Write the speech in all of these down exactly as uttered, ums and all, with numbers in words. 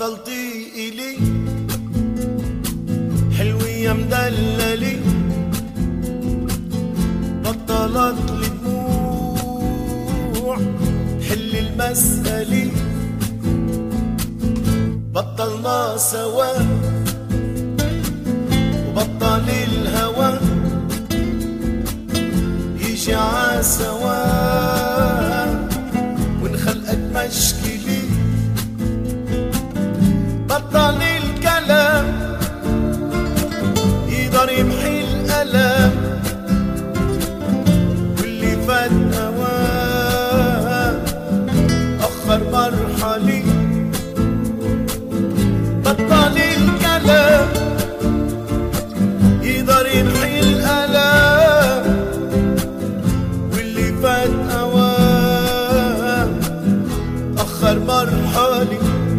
بطلتي إلي حلوة يا مدللي، بطلت لي دموع حل المسألة، بطلنا سوا وبطل الهوى يجي عالسوا ونخلقك مشكلة، بطل الكلام يقدر يمحي الألم واللي فات أوان أخر مرحلة، بطل الكلام يقدر يمحي الألم واللي فات أوان أخر مرحلة.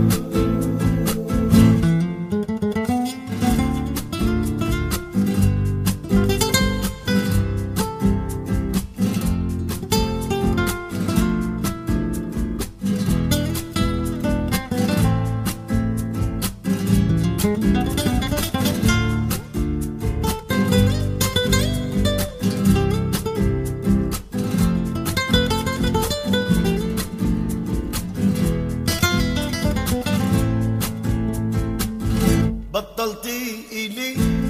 بطلتي إلي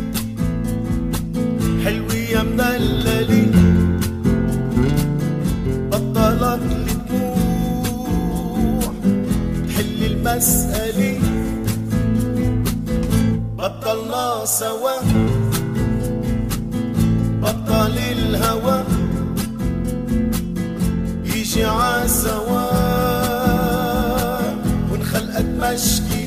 حلوة يا مدللي، بطلت لي دموع حل المسألة، بطلنا سوا بطل الهوى يجي عالسوا ونخلقك مشكلة،